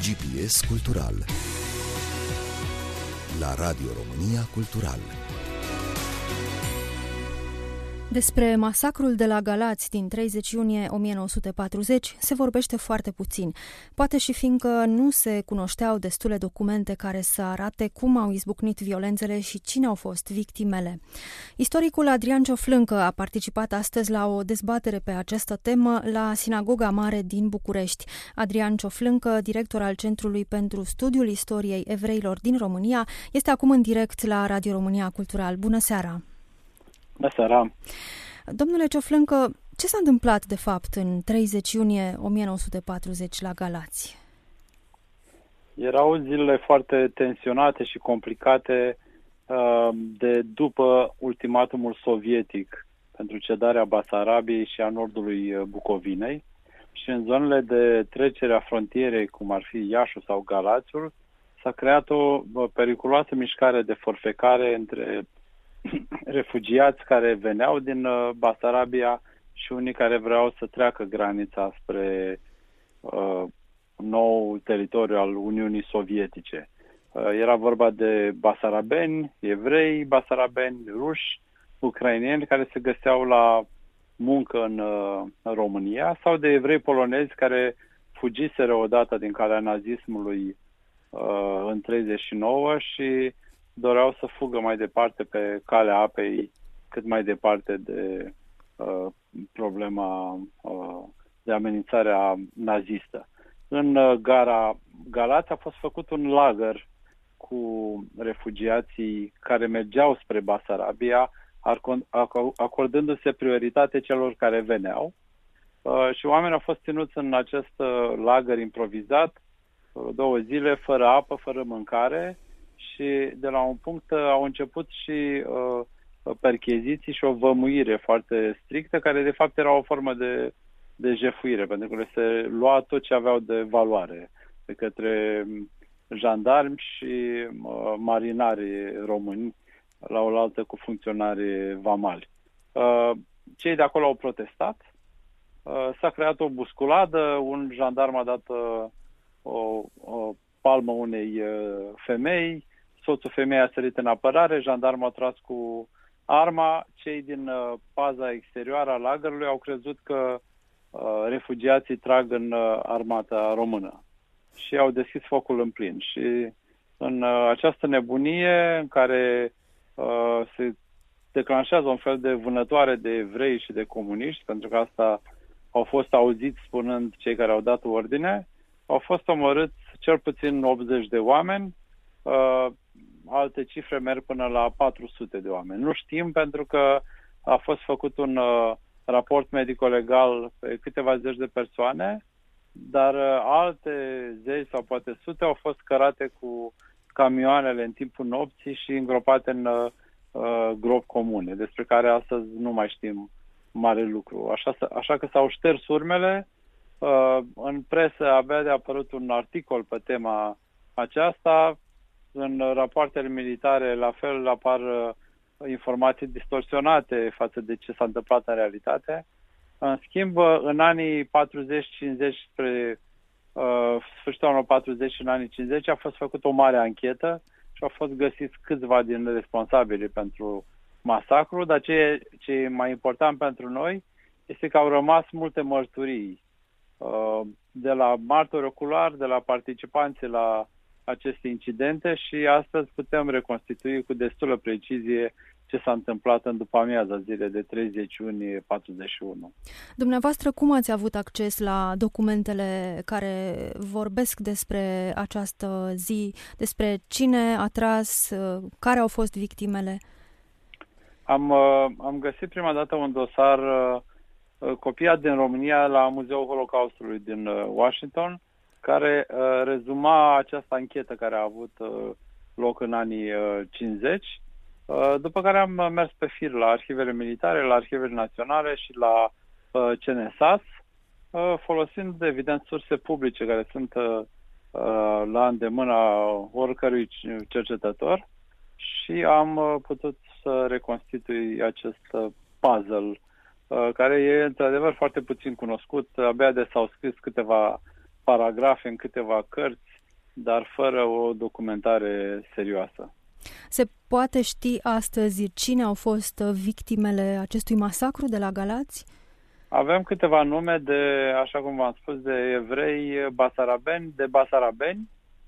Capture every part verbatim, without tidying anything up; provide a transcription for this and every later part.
G P S Cultural la Radio România Cultural. Despre masacrul de la Galați din treizeci iunie o mie nouă sute patruzeci se vorbește foarte puțin, poate și fiindcă nu se cunoșteau destule documente care să arate cum au izbucnit violențele și cine au fost victimele. Istoricul Adrian Cioflâncă a participat astăzi la o dezbatere pe această temă la Sinagoga Mare din București. Adrian Cioflâncă, director al Centrului pentru Studiul Istoriei Evreilor din România, este acum în direct la Radio România Cultural. Bună seara! Bună seara! Domnule Cioflâncă, ce s-a întâmplat de fapt în treizeci iunie o mie nouă sute patruzeci la Galați? Erau zilele foarte tensionate și complicate uh, de după ultimatumul sovietic pentru cedarea Basarabiei și a nordului Bucovinei și în zonele de trecere a frontierei, cum ar fi Iașul sau Galațiul, s-a creat o periculoasă mișcare de forfecare între refugiați care veneau din Basarabia și unii care vreau să treacă granița spre uh, nou teritoriu al Uniunii Sovietice. Uh, era vorba de basarabeni, evrei, basarabeni, ruși, ucraineni care se găseau la muncă în, uh, în România sau de evrei polonezi care fugiseră odată din calea nazismului uh, în treizeci și nouă și doreau să fugă mai departe pe calea apei, cât mai departe de uh, problema uh, de amenințarea nazistă. În uh, gara Galați a fost făcut un lagăr cu refugiații care mergeau spre Basarabia, acordându-se prioritate celor care veneau. Uh, și oamenii au fost ținuți în acest uh, lagăr improvizat uh, două zile, fără apă, fără mâncare, și de la un punct au început și uh, percheziții și o vămuire foarte strictă, care de fapt era o formă de, de jefuire, pentru că le se lua tot ce aveau de valoare de către jandarmi și uh, marinari români la oaltă cu funcționari vamali. Uh, cei de acolo au protestat, uh, s-a creat o busculadă, un jandarm a dat uh, o, o palmă unei uh, femei, soțul femeii a sărit în apărare, jandarmul a tras cu arma, cei din uh, paza exterioară a lagărului au crezut că uh, refugiații trag în uh, armata română și au deschis focul în plin. Și în uh, această nebunie în care uh, se declanșează un fel de vânătoare de evrei și de comuniști, pentru că asta au fost auziți spunând cei care au dat ordine, au fost omorâți cel puțin optzeci de oameni, uh, alte cifre merg până la patru sute de oameni. Nu știm pentru că a fost făcut un uh, raport medico-legal pe câteva zeci de persoane, dar uh, alte zeci sau poate sute au fost cărate cu camioanele în timpul nopții și îngropate în uh, gropi comune, despre care astăzi nu mai știm mare lucru. Așa, așa că s-au șters urmele. Uh, în presă abia de apărut un articol pe tema aceasta. În rapoartele militare, la fel, apar uh, informații distorsionate față de ce s-a întâmplat în realitate. În schimb, în anii patruzeci cincizeci, spre uh, sfârșitul anului patruzeci și în anii cincizeci, a fost făcută o mare anchetă și au fost găsiți câțiva din responsabili pentru masacru, dar ce, ce e mai important pentru noi este că au rămas multe mărturii uh, de la martori oculari, de la participanții la aceste incidente și astăzi putem reconstitui cu destulă precizie ce s-a întâmplat în după-amiaza zilei de treizeci iunie patruzeci și unu. Dumneavoastră, cum ați avut acces la documentele care vorbesc despre această zi, despre cine a tras, care au fost victimele? Am, am găsit prima dată un dosar copiat din România la Muzeul Holocaustului din Washington, care uh, rezuma această anchetă care a avut uh, loc în anii uh, cincizeci, uh, după care am mers pe fir la arhivele militare, la arhivele naționale și la uh, C N S A S, uh, folosind, evident, surse publice care sunt uh, uh, la îndemâna oricărui cercetător și am uh, putut să reconstitui acest uh, puzzle, uh, care e, într-adevăr, foarte puțin cunoscut. Abia de s-au scris câteva paragrafe în câteva cărți dar fără o documentare serioasă. Se poate ști astăzi cine au fost victimele acestui masacru de la Galați? Avem câteva nume de, așa cum v-am spus, de evrei basarabeni, de basarabeni,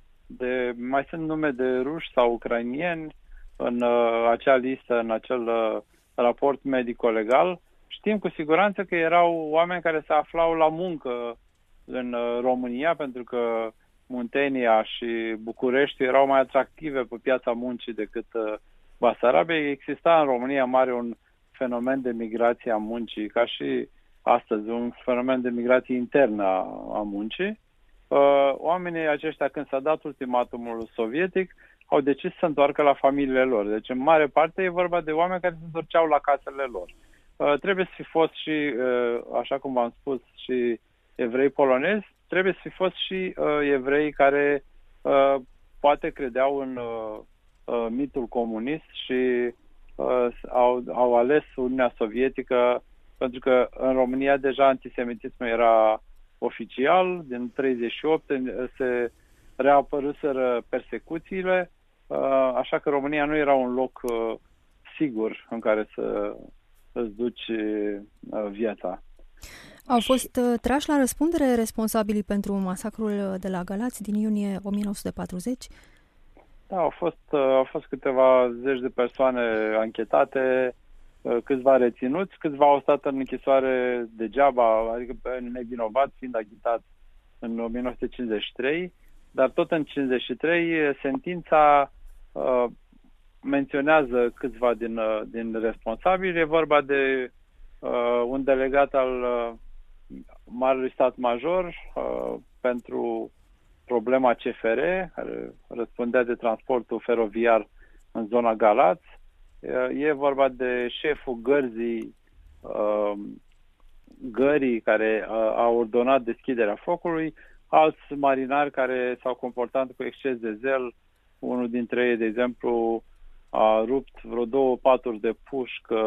de, mai sunt nume de ruși sau ucrainieni în uh, acea listă, în acel uh, raport medico-legal. Știm cu siguranță că erau oameni care se aflau la muncă în uh, România, pentru că Muntenia și București erau mai atractive pe piața muncii decât uh, Basarabia. Exista în România mare un fenomen de migrație a muncii, ca și astăzi, un fenomen de migrație internă a, a muncii. Uh, oamenii aceștia, când s-a dat ultimatumul sovietic, au decis să se întoarcă la familiile lor. Deci, în mare parte, e vorba de oameni care se întorceau la casele lor. Uh, trebuie să fi fost și, uh, așa cum v-am spus, și evrei polonezi, trebuie să fi fost și uh, evrei care uh, poate credeau în uh, uh, mitul comunist și uh, au, au ales Uniunea Sovietică, pentru că în România deja antisemitismul era oficial. Din treizeci și opt se reapăruseră persecuțiile, uh, așa că România nu era un loc uh, sigur în care să îți duci uh, viața. Au fost uh, trași la răspundere responsabilii pentru masacrul de la Galați din iunie o mie nouă sute patruzeci? Da, au fost, uh, au fost câteva zeci de persoane anchetate, uh, câțiva reținuți, câțiva au stat în închisoare degeaba, adică nevinovați, fiind achitați în o mie nouă sute cincizeci și trei, dar tot în cincizeci și trei sentința uh, menționează câțiva din, uh, din responsabili. E vorba de uh, un delegat al uh, Marelui Stat Major uh, pentru problema C F R, care răspundea de transportul feroviar în zona Galați. Uh, e vorba de șeful gărzii uh, gării care uh, a ordonat deschiderea focului, alți marinari care s-au comportat cu exces de zel. Unul dintre ei, de exemplu, a rupt vreo două paturi de pușcă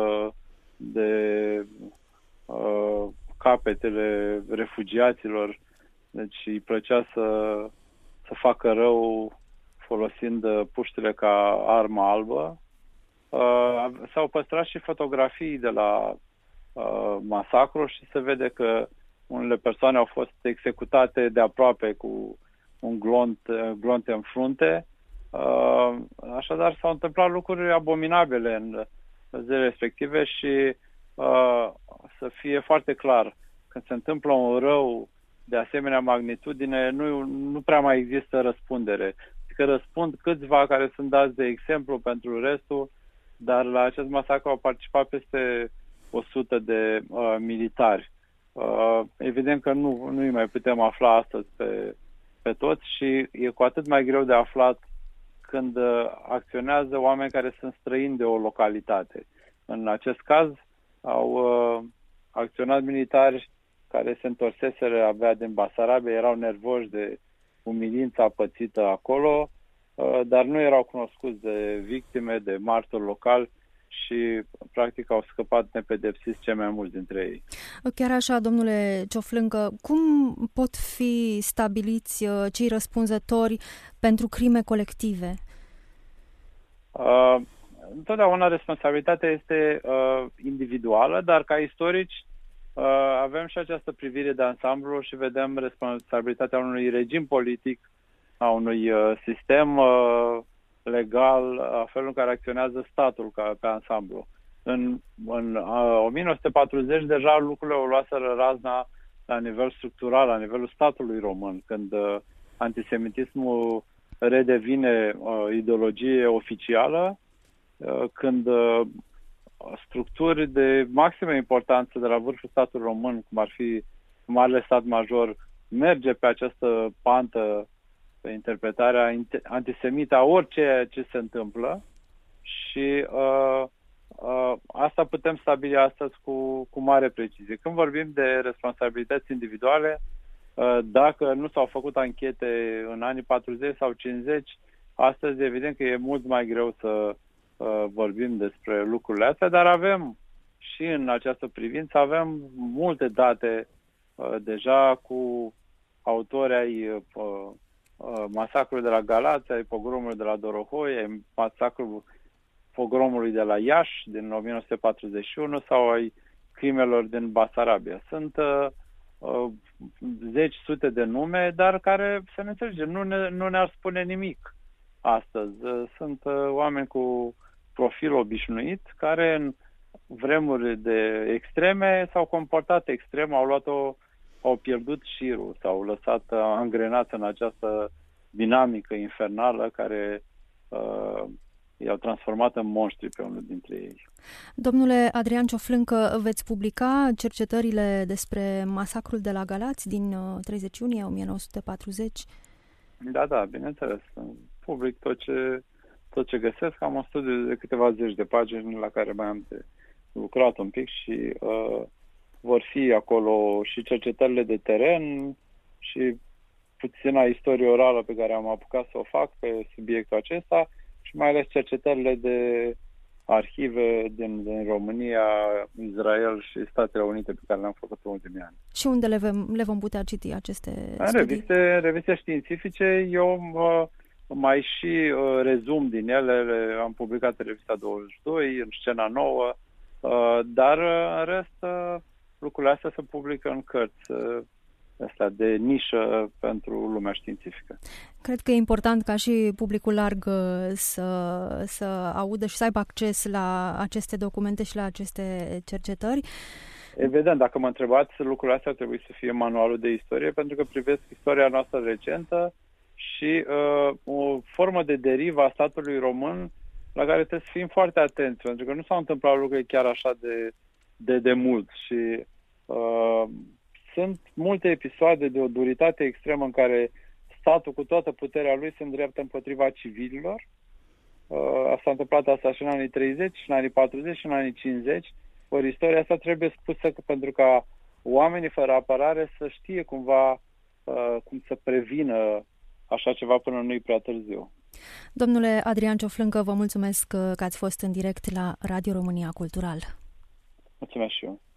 de uh, capetele refugiaților, deci îi plăcea să, să facă rău folosind puștile ca armă albă. Uh, s-au păstrat și fotografii de la uh, masacru și se vede că unele persoane au fost executate de aproape cu un glont, glonte în frunte. Uh, așadar s-au întâmplat lucruri abominabile în zilele respective și uh, să fie foarte clar, când se întâmplă un rău de asemenea magnitudine, nu, nu prea mai există răspundere. Că răspund câțiva care sunt dați de exemplu pentru restul, dar la acest masacru au participat peste o sută de uh, militari. Uh, evident că nu, nu îi mai putem afla astăzi pe, pe toți și e cu atât mai greu de aflat când uh, acționează oameni care sunt străini de o localitate. În acest caz au uh, acționat militari care se întorseseră abia din Basarabia, erau nervoși de umilința pățită acolo, uh, dar nu erau cunoscuți de victime, de martori locali și practic au scăpat nepedepsiți cei mai mulți dintre ei. Chiar așa, domnule Cioflâncă, cum pot fi stabiliți cei răspunzători pentru crime colective? Uh, întotdeauna responsabilitatea este uh, individuală, dar ca istorici uh, avem și această privire de ansamblu și vedem responsabilitatea unui regim politic, a unui uh, sistem uh, legal, a felul în care acționează statul ca pe ansamblu. În, în uh, o mie nouă sute patruzeci deja lucrurile o luaseră razna la nivel structural, la nivelul statului român, când uh, antisemitismul redevine uh, ideologie oficială, uh, când uh, structuri de maximă importanță de la vârful statului român, cum ar fi Marele Stat Major, merge pe această pantă, pe interpretarea antisemită a orice ce se întâmplă și uh, uh, asta putem stabili astăzi cu, cu mare precizie. Când vorbim de responsabilități individuale, uh, dacă nu s-au făcut anchete în anii patruzeci sau cincizeci, astăzi evident că e mult mai greu să uh, vorbim despre lucrurile astea, dar avem și în această privință, avem multe date uh, deja cu autori ai uh, uh, masacrul de la Galați, ai pogromului de la Dorohoi, ai masacrul pogromului de la Iași din o mie nouă sute patruzeci și unu sau ai crimelor din Basarabia. Sunt uh, uh, zeci, sute de nume, dar care, să ne înțelegem, nu, ne, nu ne-ar spune nimic astăzi. Uh, sunt uh, oameni cu profil obișnuit care în vremuri de extreme s-au comportat extrem, au luat-o, au pierdut șirul, s-au lăsat angrenați în această dinamică infernală care uh, i-au transformat în monștri pe unul dintre ei. Domnule Adrian Cioflâncă, veți publica cercetările despre masacrul de la Galați din treizeci iunie o mie nouă sute patruzeci? Da, da, bineînțeles. Public tot ce, tot ce găsesc. Am un studiu de câteva zeci de pagini la care mai am de lucrat un pic și uh, vor fi acolo și cercetările de teren și puțina istorie orală pe care am apucat să o fac pe subiectul acesta și mai ales cercetările de arhive din, din România, Israel și Statele Unite pe care le-am făcut în ultimii ani. Și unde le, vom, le vom putea citi aceste în studii? Reviste, reviste științifice. Eu uh, mai și uh, rezum din ele. Le, am publicat în Revista douăzeci și doi, în Scena Nouă, uh, dar uh, în rest uh, lucrurile astea se publică în cărți uh, astea de nișă pentru lumea științifică. Cred că e important ca și publicul larg să, să audă și să aibă acces la aceste documente și la aceste cercetări. Evident, dacă mă întrebați, lucrurile astea trebuie să fie manualul de istorie, pentru că privesc istoria noastră recentă și uh, o formă de derivă a statului român la care trebuie să fim foarte atenți, pentru că nu s-au întâmplat lucruri chiar așa de, de, de mult și uh, sunt multe episoade de o duritate extremă în care statul cu toată puterea lui se îndreaptă împotriva civililor. Asta s-a întâmplat asta și în anii treizeci, și în anii patruzeci, și în anii cincizeci. Ori istoria asta trebuie spusă pentru ca oamenii fără apărare să știe cumva cum să prevină așa ceva până nu-i prea târziu. Domnule Adrian Cioflâncă, vă mulțumesc că ați fost în direct la Radio România Cultural. Mulțumesc și eu.